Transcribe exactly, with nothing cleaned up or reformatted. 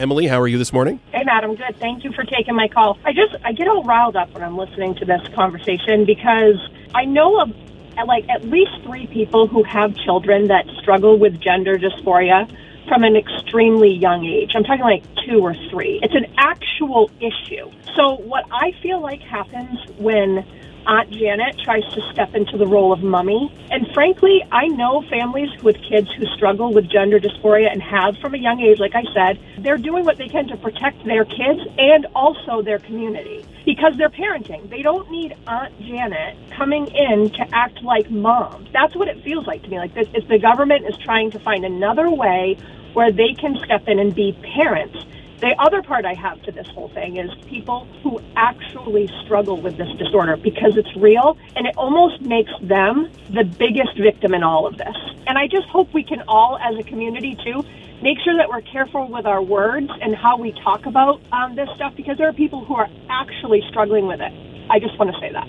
Emily, how are you this morning? Hey, Matt, I'm good. Thank you for taking my call. I just, I get all riled up when I'm listening to this conversation because I know of like at least three people who have children that struggle with gender dysphoria from an extremely young age. I'm talking like two or three. It's an actual issue. So what I feel like happens when Aunt Janet tries to step into the role of mommy. And frankly, I know families with kids who struggle with gender dysphoria and have from a young age, like I said, they're doing what they can to protect their kids and also their community because they're parenting. They don't need Aunt Janet coming in to act like mom. That's what it feels like to me. Like this, if the government is trying to find another way where they can step in and be parents. The other part I have to this whole thing is people who actually struggle with this disorder because it's real, and it almost makes them the biggest victim in all of this. And I just hope we can all, as a community too, make sure that we're careful with our words and how we talk about um, this stuff because there are people who are actually struggling with it. I just want to say that.